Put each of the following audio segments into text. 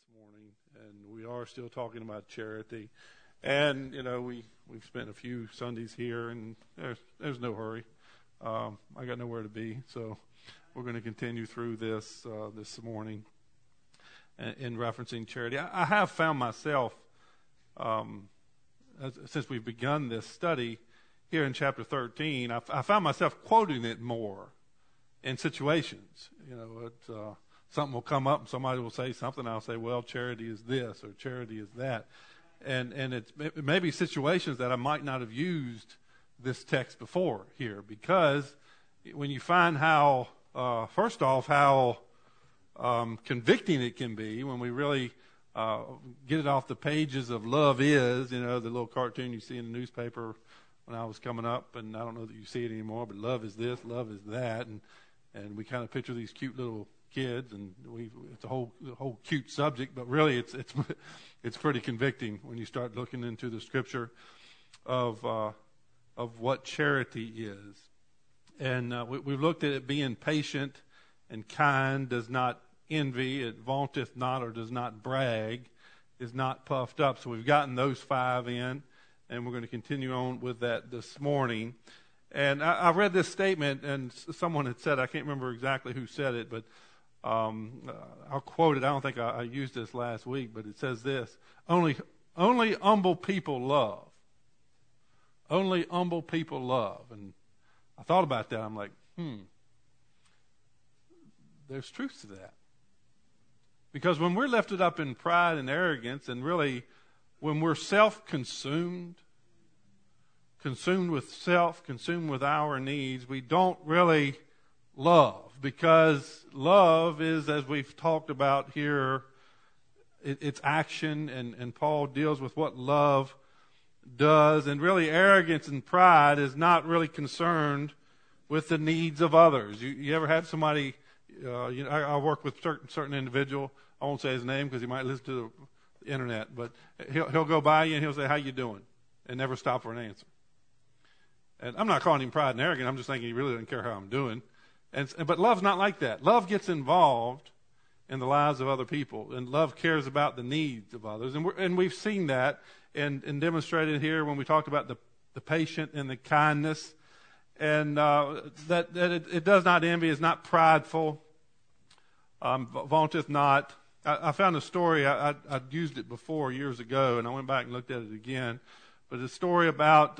morning, and we are still talking about charity. And we've spent a few Sundays here, and there's no hurry. I got nowhere to be, so we're going to continue through this morning in referencing charity. I have found myself, since we've begun this study here in chapter 13, I found myself quoting it more in situations. Something will come up and somebody will say something. I'll say, well, charity is this or charity is that. And it may be situations that I might not have used this text before here, because when you find how, first off, how convicting it can be when we really get it off the pages of Love Is, the little cartoon you see in the newspaper when I was coming up, and I don't know that you see it anymore, but love is this, love is that, and we kind of picture these cute little kids, and it's a whole cute subject, but really it's pretty convicting when you start looking into the scripture of what charity is. And we've looked at it being patient and kind, does not envy, it vaunteth not or does not brag, is not puffed up. So we've gotten those 5 in, and we're going to continue on with that this morning. And I read this statement, and someone had said, I can't remember exactly who said it, but I'll quote it. I don't think I used this last week, but it says this: only humble people love. Only humble people love. And I thought about that. I'm like, there's truth to that. Because when we're lifted up in pride and arrogance, and really when we're consumed with self, consumed with our needs, we don't really love. Because love is, as we've talked about here, it's action, and Paul deals with what love does. And really arrogance and pride is not really concerned with the needs of others. You ever had somebody, I work with certain individual, I won't say his name because he might listen to the internet, but he'll go by you and he'll say, how you doing? And never stop for an answer. And I'm not calling him pride and arrogant, I'm just thinking he really doesn't care how I'm doing. But love's not like that. Love gets involved in the lives of other people, and love cares about the needs of others. And we've seen that and demonstrated here when we talked about the patient and the kindness, and that it does not envy, is not prideful, vaunteth not. I found a story. I'd used it before years ago, and I went back and looked at it again. But a story about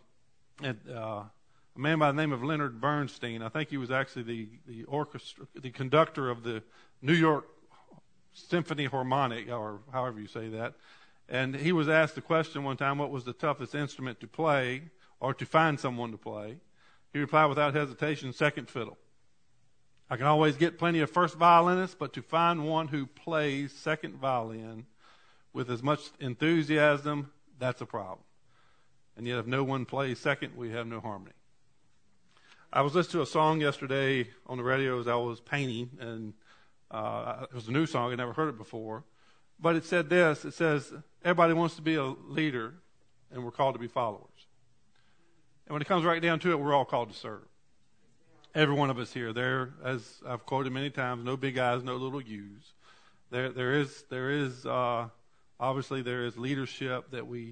a man by the name of Leonard Bernstein. I think he was actually the conductor of the New York Symphony Harmonic, or however you say that. And he was asked the question one time, what was the toughest instrument to play or to find someone to play? He replied without hesitation, second fiddle. I can always get plenty of first violinists, but to find one who plays second violin with as much enthusiasm, that's a problem. And yet if no one plays second, we have no harmony. I was listening to a song yesterday on the radio as I was painting, and it was a new song. I'd never heard it before. But it said this. It says, everybody wants to be a leader, and we're called to be followers. And when it comes right down to it, we're all called to serve. Every one of us here. There, as I've quoted many times, no big I's, no little U's. There is obviously there is leadership that we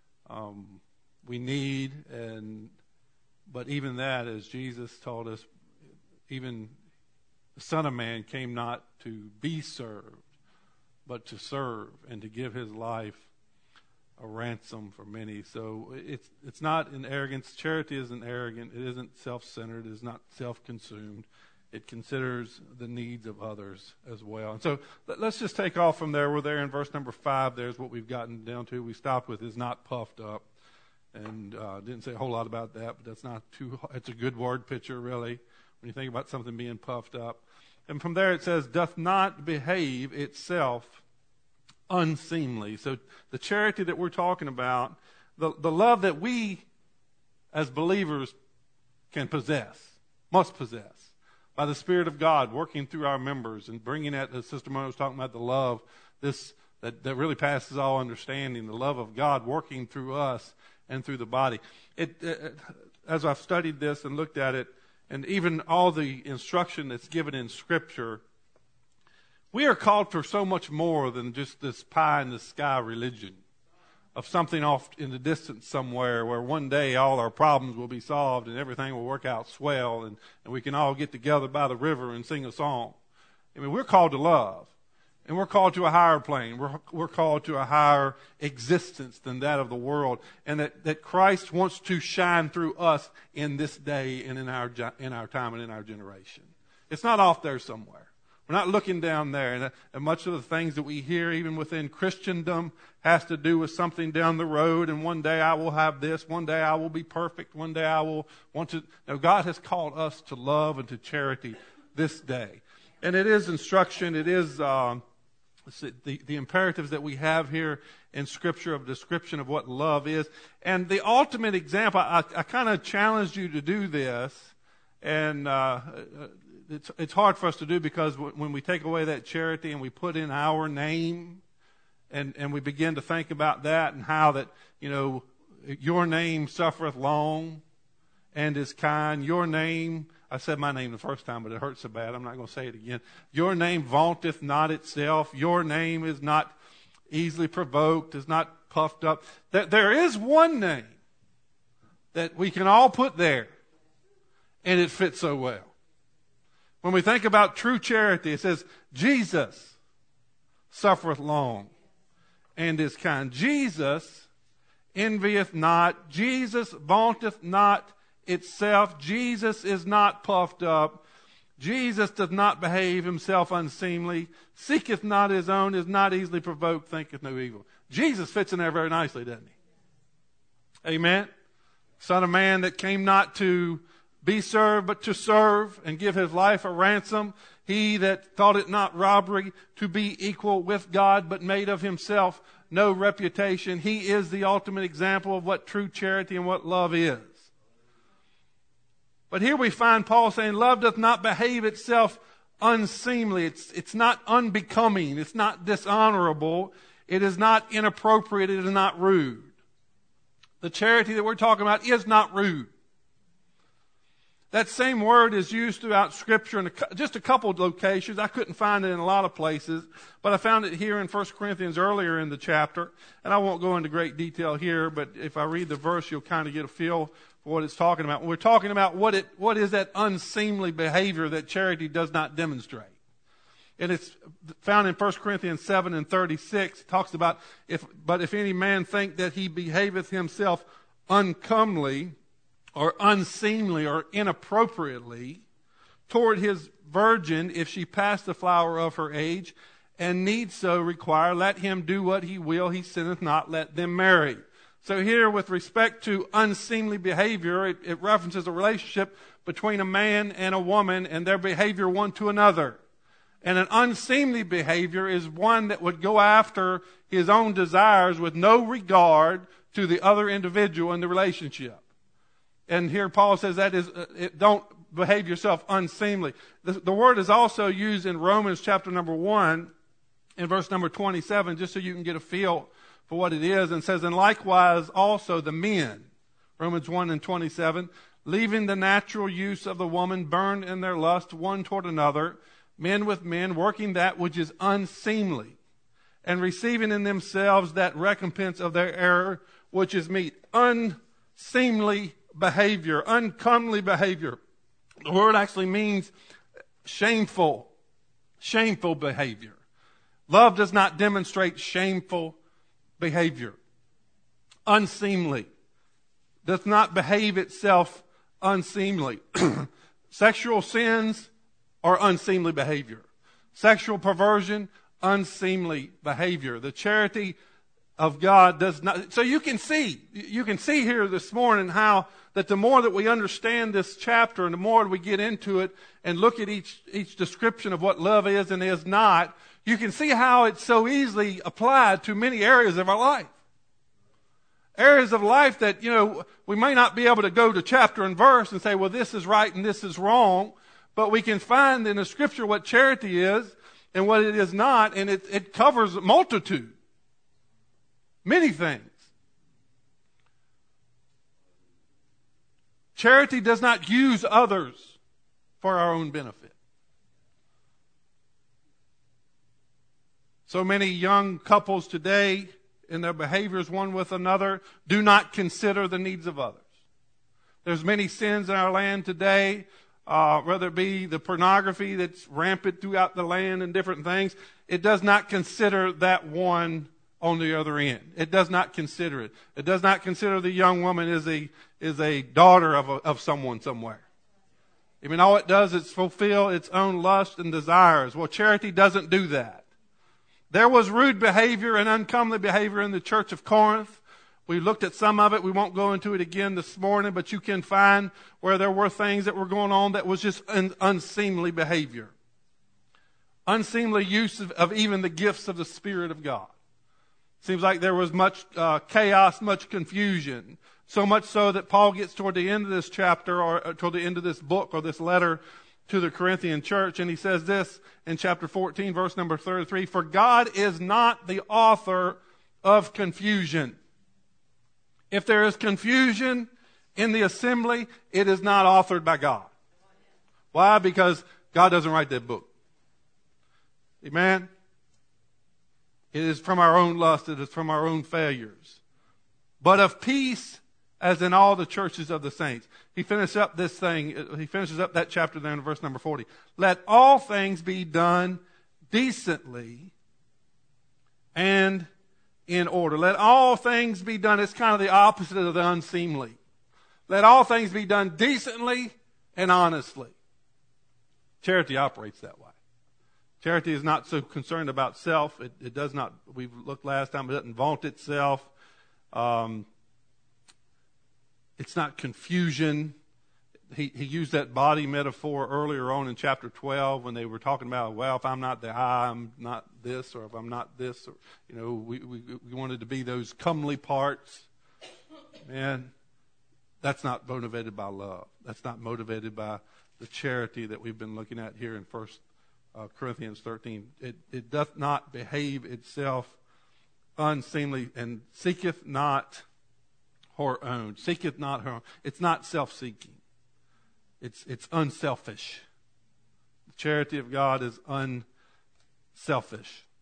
need, but even that, as Jesus taught us, even the Son of Man came not to be served, but to serve and to give his life a ransom for many. So it's not in arrogance. Charity isn't arrogant. It isn't self-centered. It is not self-consumed. It considers the needs of others as well. And so let's just take off from there. We're there in verse number 5. There's what we've gotten down to. We stopped with is not puffed up. And didn't say a whole lot about that, but that's not it's a good word picture, really, when you think about something being puffed up. And from there it says, doth not behave itself unseemly. So the charity that we're talking about, the love that we as believers can possess, must possess, by the Spirit of God working through our members and bringing that, as Sister Mona was talking about, the love, that really passes all understanding, the love of God working through us and through the body. As I've studied this and looked at it, and even all the instruction that's given in Scripture, We are called for so much more than just this pie in the sky religion of something off in the distance somewhere where one day all our problems will be solved and everything will work out swell and we can all get together by the river and sing a song. I mean, we're called to love. And we're called to a higher plane. We're called to a higher existence than that of the world. And that Christ wants to shine through us in this day and in our time and in our generation. It's not off there somewhere. We're not looking down there. And much of the things that we hear, even within Christendom, has to do with something down the road. And one day I will have this. One day I will be perfect. One day I will want to. No, God has called us to love and to charity this day. And it is instruction. It is the imperatives that we have here in Scripture of description of what love is. And the ultimate example, I kind of challenged you to do this. And it's hard for us to do because when we take away that charity and we put in our name and we begin to think about that and how that, your name suffereth long and is kind. Your name, I said my name the first time, but it hurts so bad. I'm not going to say it again. Your name vaunteth not itself. Your name is not easily provoked, is not puffed up. There is one name that we can all put there, and it fits so well. When we think about true charity, it says, Jesus suffereth long and is kind. Jesus envieth not. Jesus vaunteth not itself. Jesus is not puffed up. Jesus does not behave himself unseemly, seeketh not his own, is not easily provoked, thinketh no evil. Jesus fits in there very nicely, doesn't he? Amen. Son of man that came not to be served, but to serve and give his life a ransom. He that thought it not robbery to be equal with God, but made of himself no reputation. He is the ultimate example of what true charity and what love is. But here we find Paul saying, love doth not behave itself unseemly. It's not unbecoming. It's not dishonorable. It is not inappropriate. It is not rude. The charity that we're talking about is not rude. That same word is used throughout Scripture in just a couple of locations. I couldn't find it in a lot of places, but I found it here in 1 Corinthians earlier in the chapter. And I won't go into great detail here, but if I read the verse, you'll kind of get a feel for what it's talking about. We're talking about what is that unseemly behavior that charity does not demonstrate. And it's found in 1 Corinthians 7:36. It talks about, but if any man think that he behaveth himself uncomely, or unseemly or inappropriately toward his virgin, if she pass the flower of her age, and need so require, let him do what he will, he sinneth not, let them marry. So here, with respect to unseemly behavior, it references a relationship between a man and a woman and their behavior one to another. And an unseemly behavior is one that would go after his own desires with no regard to the other individual in the relationship. And here Paul says that is, don't behave yourself unseemly. The word is also used in Romans chapter number 1 in verse number 27, just so you can get a feel for what it is. And says, and likewise also the men, Romans 1:27, leaving the natural use of the woman, burn in their lust one toward another, men with men, working that which is unseemly, and receiving in themselves that recompense of their error, which is meet. Unseemly behavior, uncomely behavior. The word actually means shameful behavior. Love does not demonstrate shameful behavior. Unseemly. Does not behave itself unseemly. Sexual sins are unseemly behavior. Sexual perversion, unseemly behavior. The charity of God does not. So you can see here this morning how that the more that we understand this chapter and the more we get into it and look at each description of what love is and is not, you can see how it's so easily applied to many areas of our life. Areas of life that, we may not be able to go to chapter and verse and say, well, this is right and this is wrong, but we can find in the Scripture what charity is and what it is not, and it covers a multitude. Many things. Charity does not use others for our own benefit. So many young couples today, in their behaviors one with another, do not consider the needs of others. There's many sins in our land today, whether it be the pornography that's rampant throughout the land and different things. It does not consider that one on the other end. It does not consider it. It does not consider the young woman is a daughter of someone somewhere. I mean, all it does is fulfill its own lust and desires. Well, charity doesn't do that. There was rude behavior and uncomely behavior in the church of Corinth. We looked at some of it. We won't go into it again this morning, but you can find where there were things that were going on that was just unseemly behavior. Unseemly use of even the gifts of the Spirit of God. Seems like there was much chaos, much confusion. So much so that Paul gets toward the end of this chapter or toward the end of this book or this letter to the Corinthian church, and he says this in chapter 14, verse number 33, "For God is not the author of confusion." If there is confusion in the assembly, it is not authored by God. Why? Because God doesn't write that book. Amen? It is from our own lust. It is from our own failures. But of peace, as in all the churches of the saints. He finishes up that chapter there in verse number 40. Let all things be done decently and in order. Let all things be done. It's kind of the opposite of the unseemly. Let all things be done decently and honestly. Charity operates that way. Charity is not so concerned about self. It does not, we've looked last time, it doesn't vaunt itself. It's not confusion. He used that body metaphor earlier on in chapter 12 when they were talking about, well, if I'm not the eye, I'm not this, or if I'm not this, or, we wanted to be those comely parts. Man, that's not motivated by love. That's not motivated by the charity that we've been looking at here in 1 Corinthians 13. It doth not behave itself unseemly, and seeketh not her own. Seeketh not her own. It's not self-seeking. It's unselfish. The charity of God is unselfish.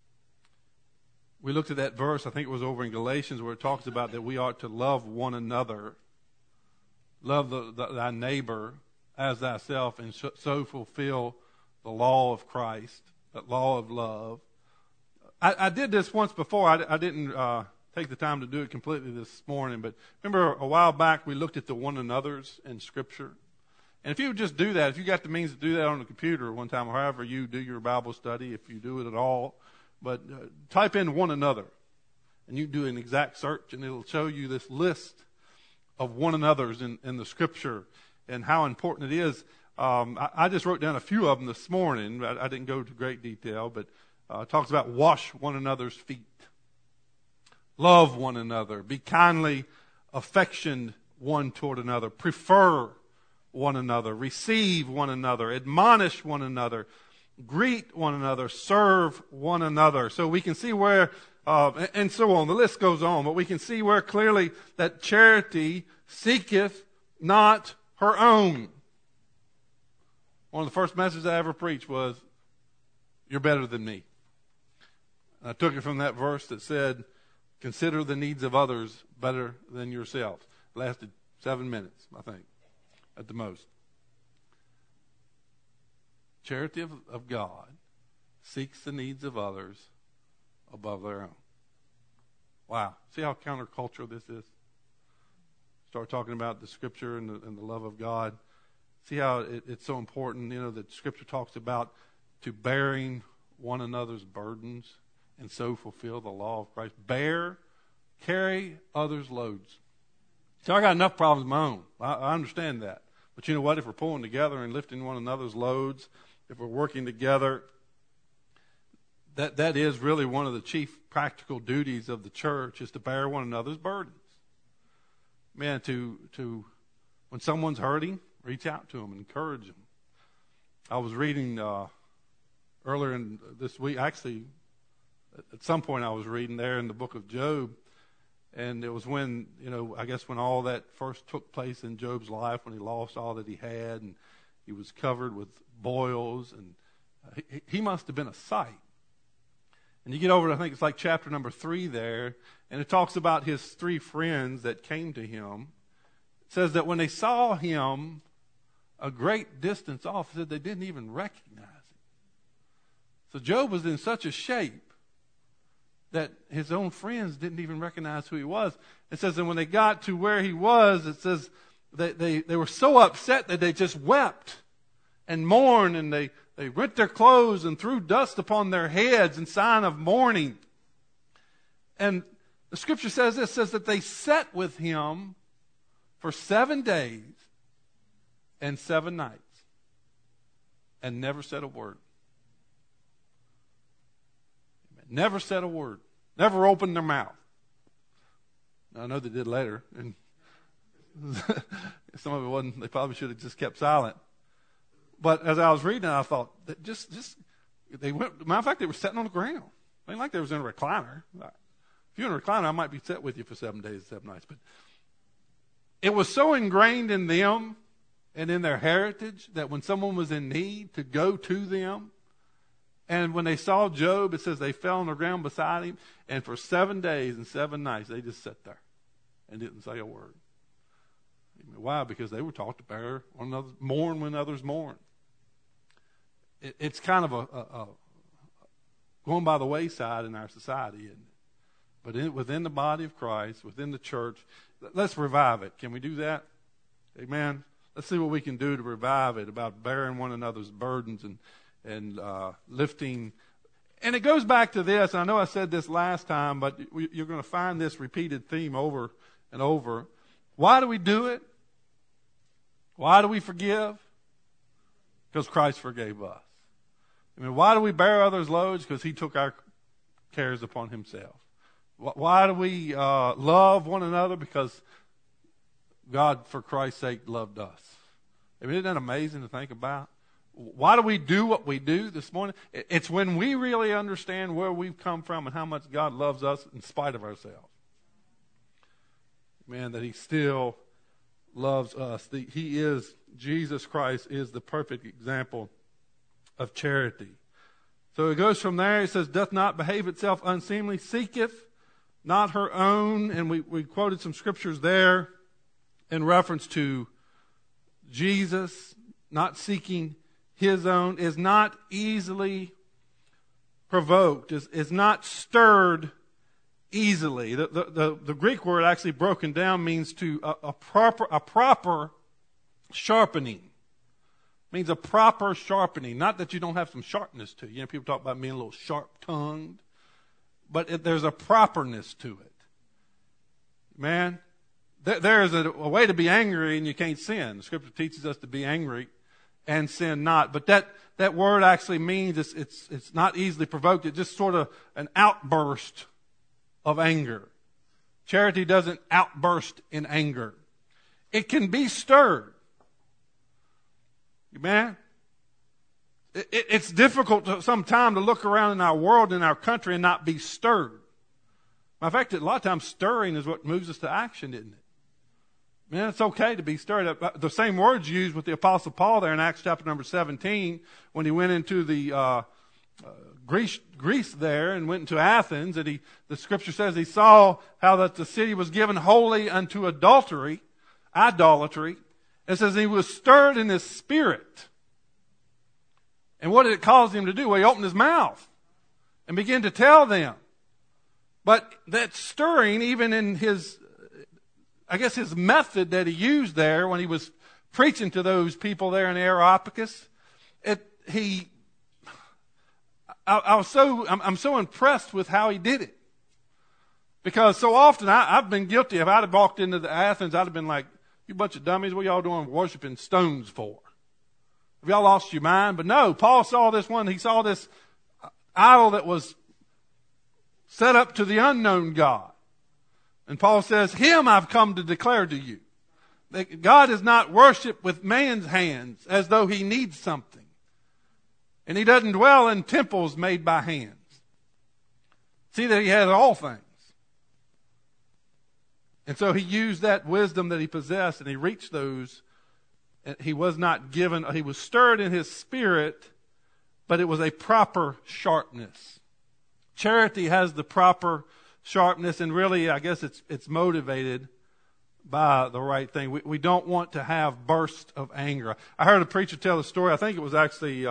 We looked at that verse, I think it was over in Galatians, where it talks about that we ought to love one another. Love thy neighbor as thyself, and so fulfill the law of Christ, the law of love. I did this once before. I didn't take the time to do it completely this morning, but remember a while back we looked at the one another's in Scripture. And if you would just do that, if you got the means to do that on the computer one time, or however you do your Bible study, if you do it at all, but type in one another, and you do an exact search, and it'll show you this list of one another's in the Scripture and how important it is. I just wrote down a few of them this morning. I didn't go into great detail, but it talks about wash one another's feet, love one another, be kindly affectioned one toward another, prefer one another, receive one another, admonish one another, greet one another, serve one another. So we can see where, and so on, the list goes on, but we can see where clearly that charity seeketh not her own. One of the first messages I ever preached was, you're better than me. I took it from that verse that said, consider the needs of others better than yourselves. It lasted 7 minutes, I think, at the most. Charity of God seeks the needs of others above their own. Wow. See how countercultural this is? Start talking about the Scripture and the love of God. See how it's so important, that Scripture talks about to bearing one another's burdens and so fulfill the law of Christ. Carry others' loads. So I got enough problems of my own. I understand that. But you know what? If we're pulling together and lifting one another's loads, if we're working together, that is really one of the chief practical duties of the church, is to bear one another's burdens. Man, to when someone's hurting, reach out to them and encourage them. I was reading earlier in this week, actually, at some point I was reading there in the book of Job, and it was when, I guess when all that first took place in Job's life, when he lost all that he had, and he was covered with boils, and he must have been a sight. And you get over to, I think it's like chapter number 3 there, and it talks about his 3 friends that came to him. It says that when they saw him a great distance off, it said they didn't even recognize him. So Job was in such a shape that his own friends didn't even recognize who he was. It says, and when they got to where he was, it says that they were so upset that they just wept and mourned, and they rent their clothes and threw dust upon their heads in sign of mourning. And the scripture says this, says that they sat with him for 7 days and 7 nights and never said a word. Never said a word. Never opened their mouth. Now, I know they did later, and some of it wasn't. They probably should have just kept silent. But as I was reading it, I thought that just they went. Matter of fact, they were sitting on the ground. It ain't like they was in a recliner. If you're in a recliner, I might be sitting with you for 7 days and 7 nights. But it was so ingrained in them and in their heritage that when someone was in need, to go to them. And when they saw Job, it says they fell on the ground beside him. And for 7 days and 7 nights, they just sat there and didn't say a word. Why? Because they were taught to bear one another, mourn when others mourn. It's kind of a going by the wayside in our society, isn't it? But within the body of Christ, within the church, let's revive it. Can we do that? Amen. Let's see what we can do to revive it, about bearing one another's burdens and lifting. And it goes back to this. I know I said this last time, but you're going to find this repeated theme over and over. Why do we do it? Why do we forgive? Because Christ forgave us. I mean, why do we bear others' loads? Because he took our cares upon himself. Why do we love one another? Because God, for Christ's sake, loved us. I mean, isn't that amazing to think about? Why do we do what we do this morning? It's when we really understand where we've come from and how much God loves us in spite of ourselves. Man, that he still loves us. Jesus Christ is the perfect example of charity. So it goes from there. It says, doth not behave itself unseemly, seeketh not her own. And we quoted some scriptures there in reference to Jesus not seeking his own, is not easily provoked, is not stirred easily. The Greek word actually broken down means to a proper sharpening. Means a proper sharpening. Not that you don't have some sharpness to you. You know, people talk about being a little sharp-tongued. But there's a properness to it. Man, there is a way to be angry and you can't sin. The scripture teaches us to be angry and sin not. But that word actually means it's not easily provoked. It's just sort of an outburst of anger. Charity doesn't outburst in anger. It can be stirred. Amen? It's difficult sometimes to look around in our world, in our country, and not be stirred. Matter of fact, a lot of times stirring is what moves us to action, isn't it? Man, it's okay to be stirred. The same words used with the Apostle Paul there in Acts chapter number 17 when he went into the Greece there and went into Athens, and the scripture says he saw how that the city was given wholly unto idolatry. It says he was stirred in his spirit. And what did it cause him to do? Well, he opened his mouth and began to tell them. But that stirring, even in his method that he used there when he was preaching to those people there in the Areopagus, I'm so impressed with how he did it. Because so often I've been guilty. If I'd have walked into the Athens, I'd have been like, you bunch of dummies, what y'all doing worshiping stones for? Have y'all lost your mind? But no, Paul saw this one. He saw this idol that was set up to the unknown God. And Paul says, him I've come to declare to you. That God is not worshipped with man's hands as though he needs something. And he doesn't dwell in temples made by hands. See that he has all things. And so he used that wisdom that he possessed and he reached those. He was not given, he was stirred in his spirit, but it was a proper sharpness. Charity has the proper sharpness, and really, I guess it's motivated by the right thing. We don't want to have bursts of anger. I heard a preacher tell a story. I think it was actually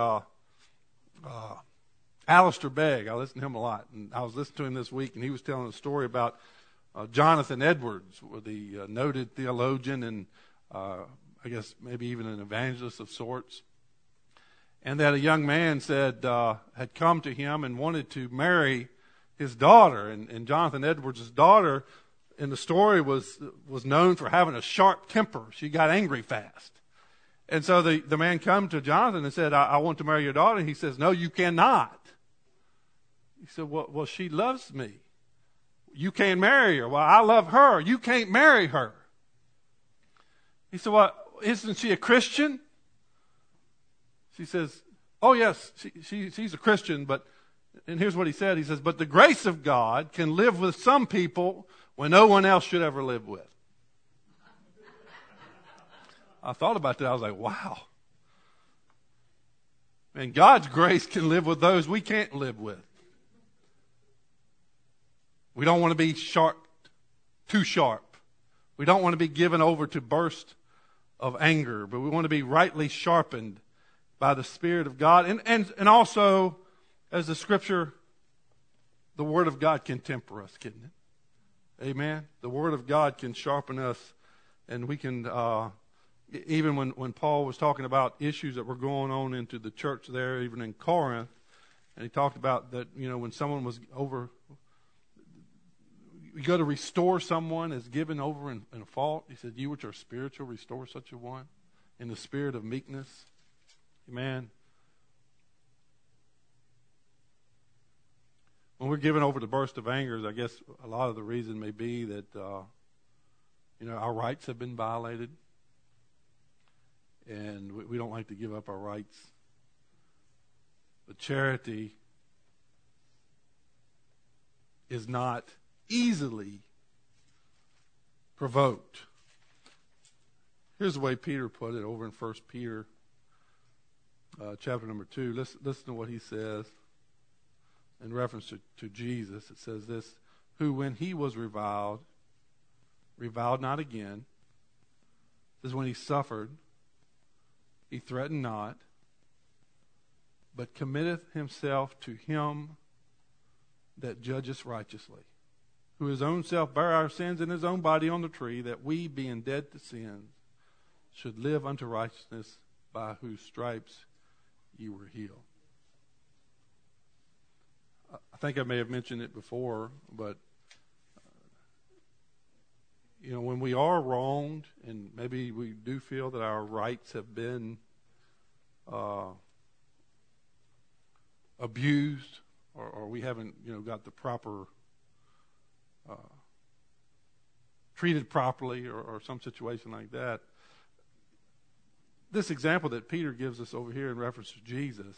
Alistair Begg. I listen to him a lot, and I was listening to him this week, and he was telling a story about Jonathan Edwards, the noted theologian and I guess maybe even an evangelist of sorts. And that a young man said had come to him and wanted to marry his daughter. And Jonathan Edwards' daughter in the story was known for having a sharp temper. She got angry fast. And so the man come to Jonathan and said, I want to marry your daughter. And he says, no, you cannot. He said, well, she loves me. You can't marry her. Well, I love her. You can't marry her. He said, well, isn't she a Christian? She says, oh, yes, she's a Christian, and here's what he said. He says, but the grace of God can live with some people when no one else should ever live with. I thought about that. I was like, wow. And God's grace can live with those we can't live with. We don't want to be too sharp. We don't want to be given over to burst of anger, but we want to be rightly sharpened by the Spirit of God. And also, as the Scripture, the Word of God can temper us, can't it? Amen? The Word of God can sharpen us, and we can, even when Paul was talking about issues that were going on into the church there, even in Corinth, and he talked about that, when someone was you go to restore someone as given over in fault. He said, you which are spiritual, restore such a one in the spirit of meekness. Amen. When we're given over to burst of anger, I guess a lot of the reason may be that, our rights have been violated. And we don't like to give up our rights. But charity is not easily provoked. Here's the way Peter put it over in 1 Peter chapter number 2. Listen to what he says in reference to Jesus. It says this, who when he was reviled not again. This is when he suffered. He threatened not, but committeth himself to him that judgeth righteously, who his own self bare our sins in his own body on the tree, that we, being dead to sins, should live unto righteousness, by whose stripes you were healed. I think I may have mentioned it before, but when we are wronged, and maybe we do feel that our rights have been abused, or we haven't, got the proper treated properly, or some situation like that. This example that Peter gives us over here in reference to Jesus,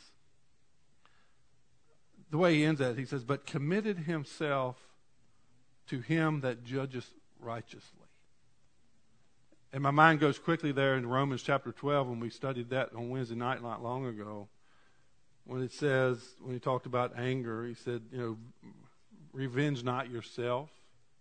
the way he ends that, he says, but committed himself to him that judgeth righteously. And my mind goes quickly there in Romans chapter 12 when we studied that on Wednesday night not long ago. When it says, when he talked about anger, he said, revenge not yourself.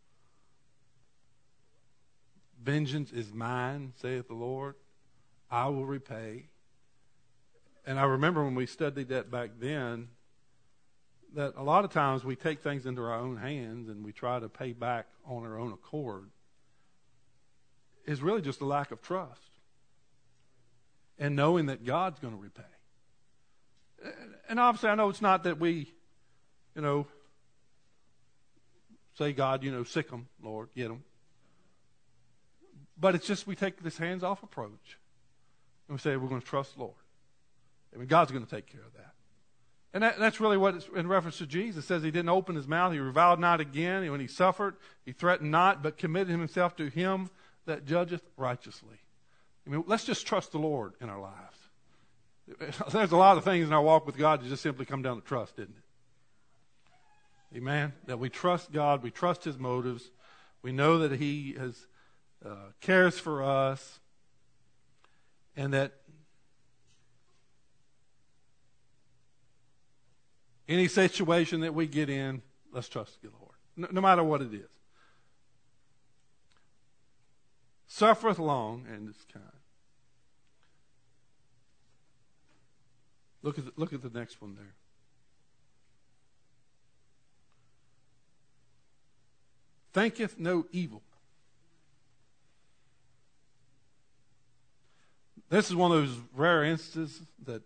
Vengeance is mine, saith the Lord. I will repay. And I remember when we studied that back then, that a lot of times we take things into our own hands and we try to pay back on our own accord. Is really just a lack of trust. And knowing that God's going to repay. And obviously I know it's not that we, say, God, sick them, Lord, get them. But it's just we take this hands-off approach. And we say, we're going to trust the Lord. I mean, God's going to take care of that. And that's really what it's in reference to Jesus. It says he didn't open his mouth. He reviled not again. And when he suffered, he threatened not, but committed himself to him that judgeth righteously. I mean, let's just trust the Lord in our lives. There's a lot of things in our walk with God that just simply come down to trust, isn't it? Amen? That we trust God. We trust his motives. We know that he cares for us. And that Any situation that we get in, let's trust the Lord, no matter what it is. Suffereth long and is kind. Look at the next one there. Thinketh no evil. This is one of those rare instances that,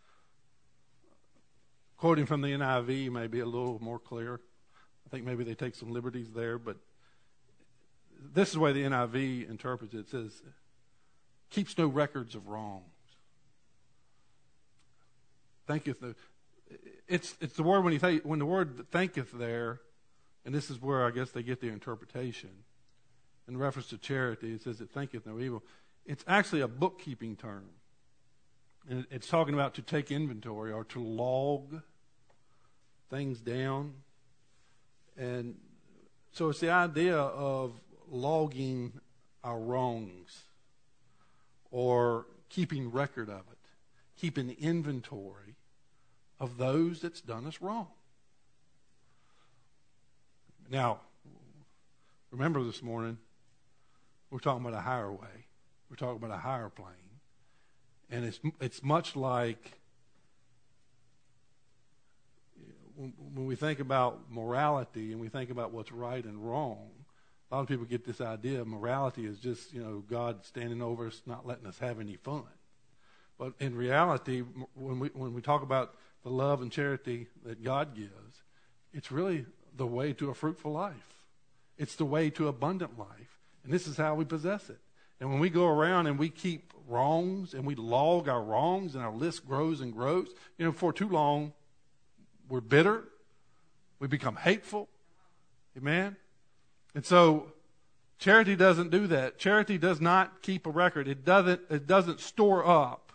quoting from the NIV, may be a little more clear. I think maybe they take some liberties there, but this is the way the NIV interprets it. It says, keeps no records of wrongs. Thinketh no. It's the word when the word thinketh there, and this is where I guess they get their interpretation. In reference to charity, it says it thinketh no evil. It's actually a bookkeeping term. And it's talking about to take inventory or to log things down. And so it's the idea of logging our wrongs or keeping record of it, keeping inventory of those that's done us wrong. Now, remember this morning, we're talking about a higher way. We're talking about a higher plane. And it's much like when we think about morality and we think about what's right and wrong, a lot of people get this idea of morality is just, God standing over us, not letting us have any fun. But in reality, when we talk about the love and charity that God gives, it's really the way to a fruitful life. It's the way to abundant life. And this is how we possess it. And when we go around and we keep wrongs and we log our wrongs and our list grows and grows, for too long, we're bitter. We become hateful. Amen? And so charity doesn't do that. Charity does not keep a record. It doesn't store up.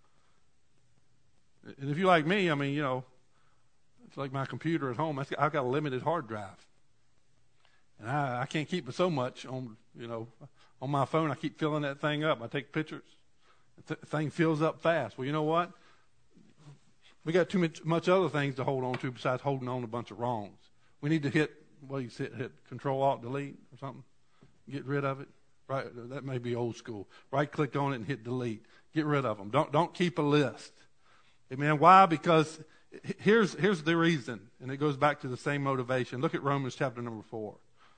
And if you're like me, it's like my computer at home. I've got a limited hard drive. And I can't keep so much on my phone. I keep filling that thing up. I take pictures. The thing fills up fast. Well, you know what? We got too much other things to hold on to besides holding on to a bunch of wrongs. We need to hit Control Alt Delete or something. Get rid of it. Right? That may be old school. Right click on it and hit delete. Get rid of them. Don't keep a list. Amen. Why? Because here's the reason, and it goes back to the same motivation. Look at Romans chapter number 4.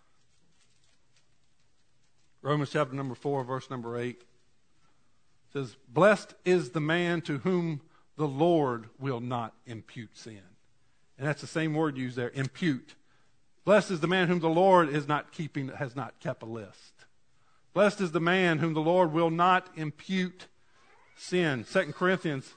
Romans chapter number 4, verse number 8 says, "Blessed is the man to whom the Lord will not impute sin." And that's the same word used there, impute. Blessed is the man whom the Lord has not kept a list. Blessed is the man whom the Lord will not impute sin. 2 Corinthians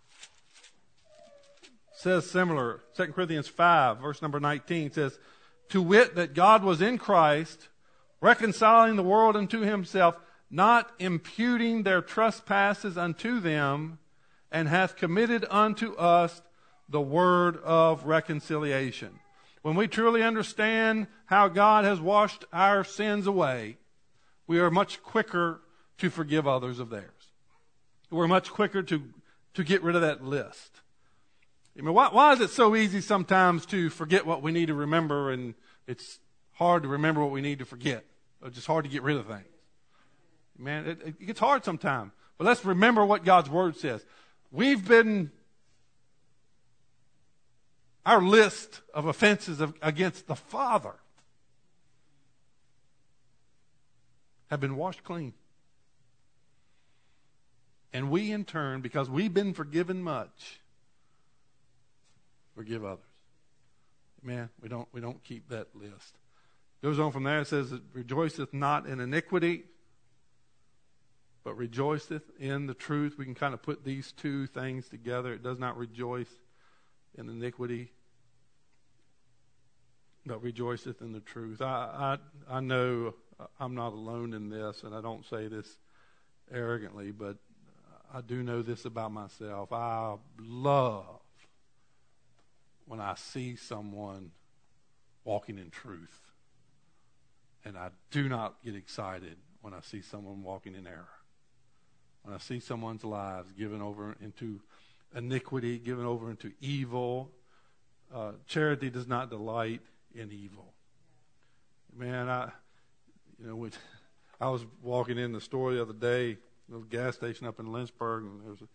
says similar. 2 Corinthians 5, verse number 19 says, "To wit, that God was in Christ, reconciling the world unto himself, not imputing their trespasses unto them, and hath committed unto us the word of reconciliation." When we truly understand how God has washed our sins away, we are much quicker to forgive others of theirs. We're much quicker to get rid of that list. Why is it so easy sometimes to forget what we need to remember, and it's hard to remember what we need to forget? It's just hard to get rid of things. Man, it gets hard sometimes. But let's remember what God's Word says. Our list of offenses against the Father have been washed clean. And we in turn, because we've been forgiven much, forgive others. Man, we don't keep that list. Goes on from there, it says, "It rejoiceth not in iniquity, but rejoiceth in the truth." We can kind of put these two things together. It does not rejoice in iniquity, but rejoiceth in the truth. I know I'm not alone in this, and I don't say this arrogantly, but I do know this about myself. I love when I see someone walking in truth. And I do not get excited when I see someone walking in error. When I see someone's lives given over into iniquity, given over into evil, charity does not delight in evil. Man, I was walking in the store the other day, a little gas station up in Lynchburg, and there was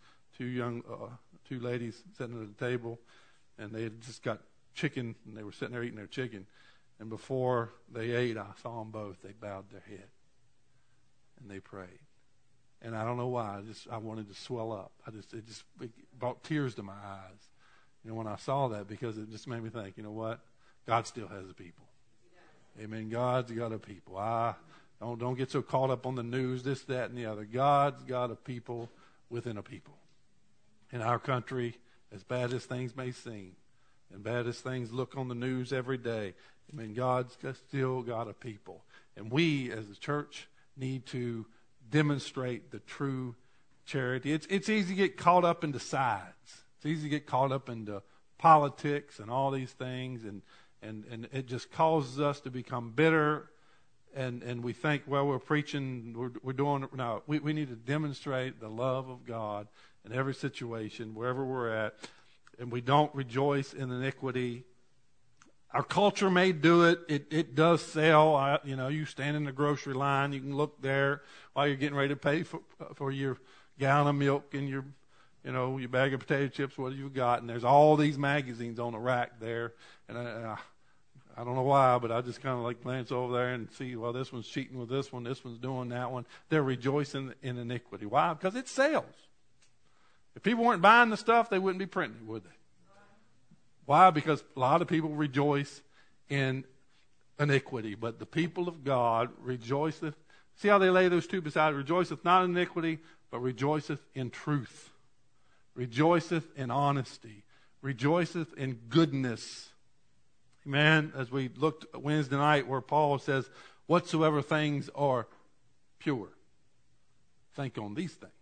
two ladies sitting at the table, and they had just got chicken, and they were sitting there eating their chicken. And before they ate, I saw them both. They bowed their head, and they prayed. And I don't know why. I wanted to swell up. It brought tears to my eyes, when I saw that, because it just made me think, you know what? God still has a people. Amen. God's got a people. Don't get so caught up on the news, this, that, and the other. God's got a people within a people. In our country, as bad as things may seem, and bad as things look on the news every day, God's still got a people. And we, as a church, need to demonstrate the true charity. It's easy to get caught up into sides. It's easy to get caught up into politics and all these things, and it just causes us to become bitter, and we think, well, we're preaching, we're doing it. No, we need to demonstrate the love of God in every situation, wherever we're at, and we don't rejoice in iniquity. Our culture may do it. It does sell. You stand in the grocery line. You can look there while you're getting ready to pay for your gallon of milk and your bag of potato chips, what you've got. And there's all these magazines on the rack there. And I don't know why, but I just kind of glance over there and see, well, this one's cheating with this one. This one's doing that one. They're rejoicing in iniquity. Why? Because it sells. If people weren't buying the stuff, they wouldn't be printing it, would they? Why? Because a lot of people rejoice in iniquity, but the people of God rejoiceth. See how they lay those two beside it? Rejoiceth not in iniquity, but rejoiceth in truth. Rejoiceth in honesty. Rejoiceth in goodness. Amen. As we looked Wednesday night where Paul says, whatsoever things are pure, think on these things.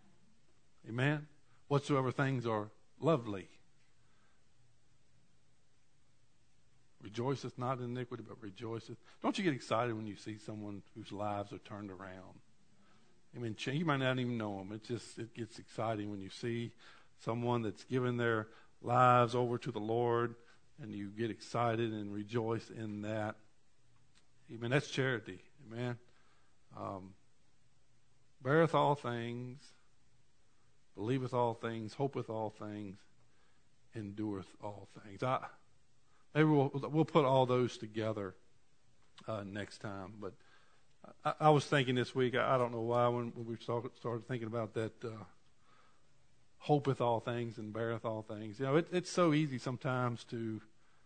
Amen. Whatsoever things are lovely. Rejoiceth not in iniquity, but rejoiceth. Don't you get excited when you see someone whose lives are turned around? You might not even know them. It gets exciting when you see someone that's given their lives over to the Lord, and you get excited and rejoice in that. Amen. That's charity. Amen. Beareth all things, believeth all things, hopeth all things, endureth all things. Maybe we'll put all those together next time. But I was thinking this week, I don't know why, when we started thinking about that, hopeth all things and beareth all things. It's so easy sometimes to,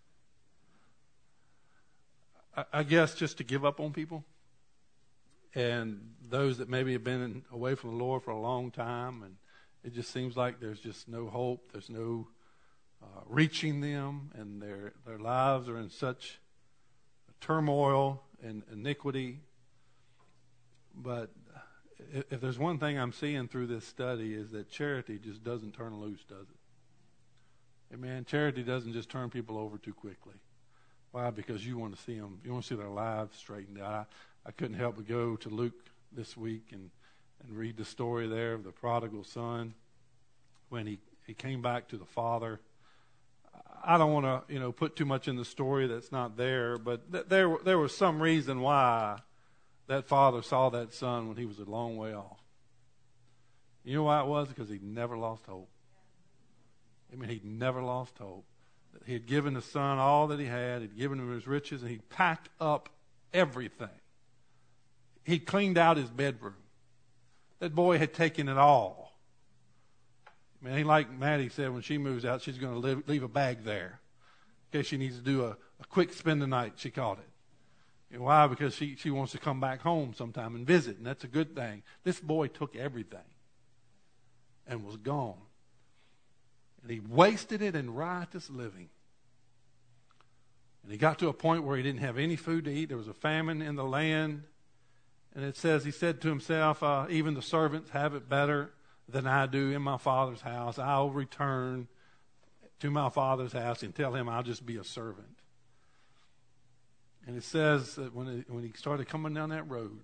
I guess, just to give up on people. And those that maybe have been away from the Lord for a long time, and it just seems like there's just no hope, there's no reaching them, and their lives are in such turmoil and iniquity. But if there's one thing I'm seeing through this study, is that charity just doesn't turn loose, does it? Amen. Charity doesn't just turn people over too quickly. Why? Because you want to see them, you want to see their lives straightened out. I couldn't help but go to Luke this week and read the story there of the prodigal son when he came back to the father. I don't want to, put too much in the story that's not there, but there was some reason why that father saw that son when he was a long way off. You know why it was? Because he never lost hope. He never lost hope. He had given the son all that he had. He'd given him his riches, and he packed up everything. He cleaned out his bedroom. That boy had taken it all. Like Maddie said, when she moves out, she's going to leave a bag there in case she needs to do a quick spend the night, she called it. Why? Because she wants to come back home sometime and visit, and that's a good thing. This boy took everything and was gone. And he wasted it in riotous living. And he got to a point where he didn't have any food to eat. There was a famine in the land. And it says, he said to himself, even the servants have it better than I do in my father's house. I'll return to my father's house and tell him I'll just be a servant. And it says that when he started coming down that road,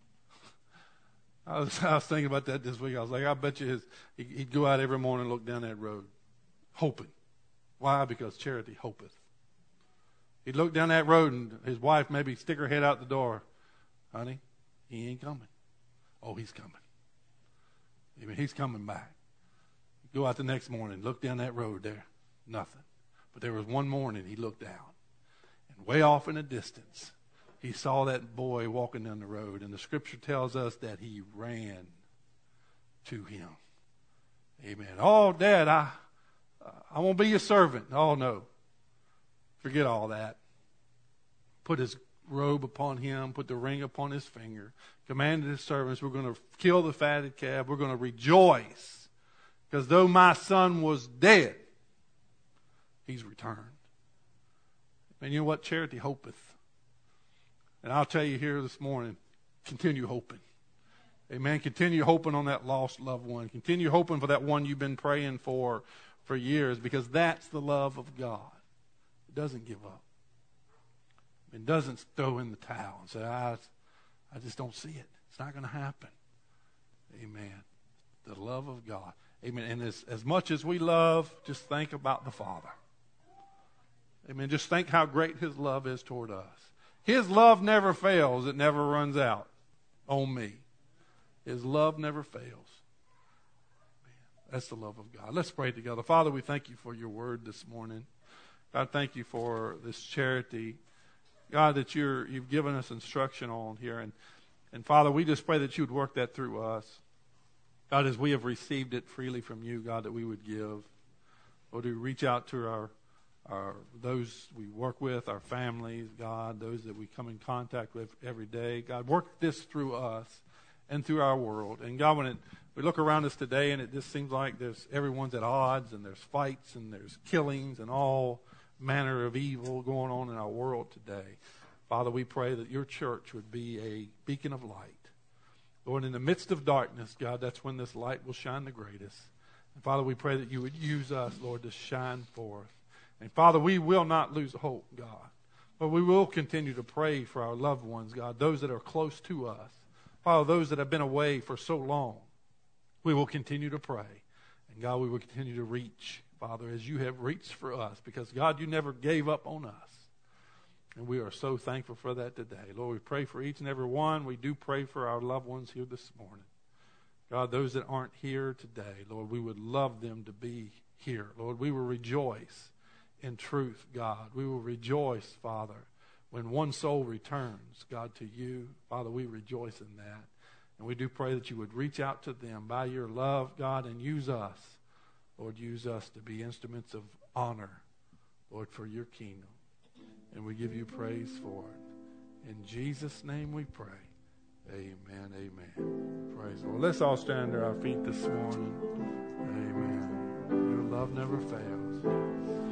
I was thinking about that this week. I was like, I bet you he'd go out every morning and look down that road, hoping Why? Because charity hopeth. He'd look down that road and his wife maybe stick her head out the door. Honey, he ain't coming. Oh, he's coming. I mean, he's coming back. Go out the next morning, look down that road there. Nothing. But there was one morning he looked down. And way off in the distance, he saw that boy walking down the road. And the scripture tells us that he ran to him. Amen. Oh, Dad, I won't be your servant. Oh, no. Forget all that. Put his robe upon him, put the ring upon his finger, commanded his servants, we're going to kill the fatted calf. We're going to rejoice. Because though my son was dead, he's returned. And you know what? Charity hopeth. And I'll tell you here this morning, continue hoping. Amen. Continue hoping on that lost loved one. Continue hoping for that one you've been praying for years, because that's the love of God. It doesn't give up. It doesn't throw in the towel and say, I just don't see it. It's not going to happen. Amen. The love of God. Amen. And as much as we love, just think about the Father. Amen. Just think how great his love is toward us. His love never fails. It never runs out on me. His love never fails. That's the love of God. Let's pray together. Father, we thank you for your word this morning. God, thank you for this charity. God, that you've given us instruction on here. And Father, we just pray that you would work that through us. God, as we have received it freely from you, God, that we would give. Lord, we reach out to our those we work with, our families, God, those that we come in contact with every day. God, work this through us and through our world. And God, when we look around us today and it just seems like everyone's at odds and there's fights and there's killings and all manner of evil going on in our world today. Father, we pray that your church would be a beacon of light. Lord, in the midst of darkness, God, that's when this light will shine the greatest. And Father, we pray that you would use us, Lord, to shine forth. And Father, we will not lose hope, God. But we will continue to pray for our loved ones, God, those that are close to us. Father, those that have been away for so long. We will continue to pray. And God, we will continue to reach, Father, as you have reached for us. Because, God, you never gave up on us. And we are so thankful for that today. Lord, we pray for each and every one. We do pray for our loved ones here this morning. God, those that aren't here today, Lord, we would love them to be here. Lord, we will rejoice in truth, God. We will rejoice, Father, when one soul returns, God, to you. Father, we rejoice in that. And we do pray that you would reach out to them by your love, God, and use us. Lord, use us to be instruments of honor, Lord, for your kingdom. And we give you praise for it. In Jesus' name we pray. Amen, amen. Praise the Lord. Let's all stand to our feet this morning. Amen. Your love never fails.